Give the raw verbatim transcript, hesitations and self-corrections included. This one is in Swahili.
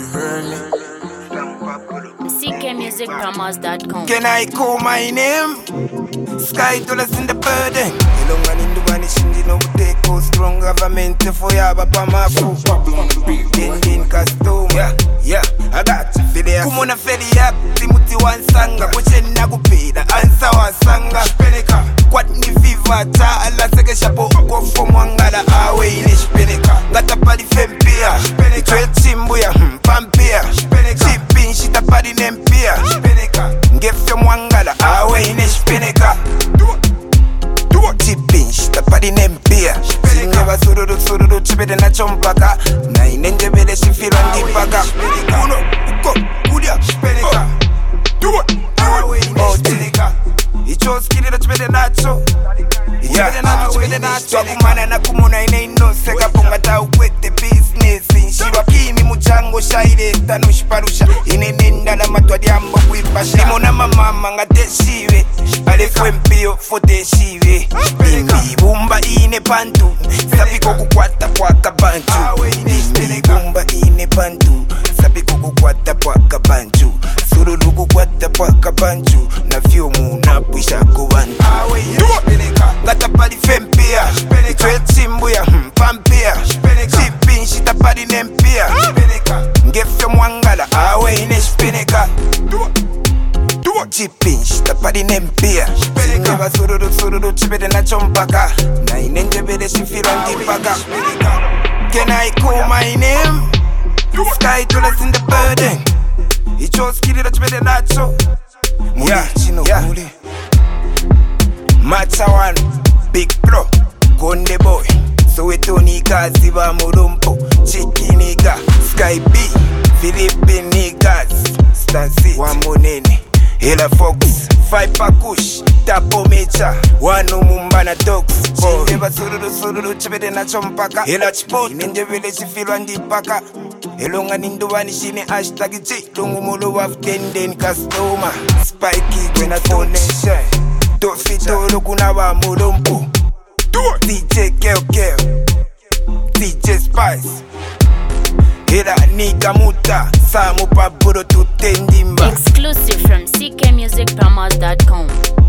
You heard me? C K music promos dot com. Can I call my name? Sky dollars in the burden. Ilonga ninduwani shinji no uteko. Strong government for yaba pamafu. Dindin custom. Yeah, yeah, I got you for there. Kumona feli yap, timuti wansanga. Koche nagupida, ansa wansanga. Shpeneka, kwat ni viva ta. Ala seke shapo uko fomwangala awe ine shpeneka. Gata pali fempia, itwe chimbuya, pampia. Chipin shita pali nempia. Ngefyo mwangala awe ine shpeneka. Chipin shita pali nempia. Sineva sururu sururu chibede na chompaka. Na inenjebede shifiro ndipaka. Uno, uko, kudia, shpeneka. Awe ine shpeneka. Icho skilira chibede nacho. Ichibede nacho chibede nacho. Wakumana na kumuna ine ino seka ponga ta ukwete business. Inshiwa kimi muchango shaire tanu shiparusha. Ine nenda na matwa diambo kuipasha. Limona mama nga deshive. Ale fue mpio fote shive. Imi bumba ine pantu. Sapiko kukwata kwa kabantu. Imi bumba ine pantu. Sapiko kukwata kwa kabantu. Surulu kukwata kwa kabantu. Na fiomu na pwisha kubantu. Gata pali fempia. Itwe chimbuya pampia. Chipin shita pali nempia. Ngefyo mwangala awe ine shpeneka. Chipin shita pali nempia. Sineva sururu sururu chibede na chompaka. Na inenjebede shifiro ndipaka. Can I call my name? Sky dollars in the burden. Icho skilira chibede nacho. Yeah, chino kuli. Matcha one, big bro, Konde boy. Soweto nigga, Ziva Murumpo, Chiki nigga, Sky B, Philippine niggas, Stancy, Wamonene, Hela Fox, Viper Kush, Tapo Mecha, Wanu Mumbana Dogs, Eva Sururu Sururu Chibede na Chompaka, Hela Chipot, Ninja Village Filandi Paka, Elonga Ninduwani Shine hashtag J, Tungumulo of Denden Customer, Spikey Gwena Donation, Tofito Lokuna wa Mulumpo, D J Keo Keo, D J Spice, Hera Nika Muta, Samu Paburo Tutendimba. Exclusive from C K music promos dot com.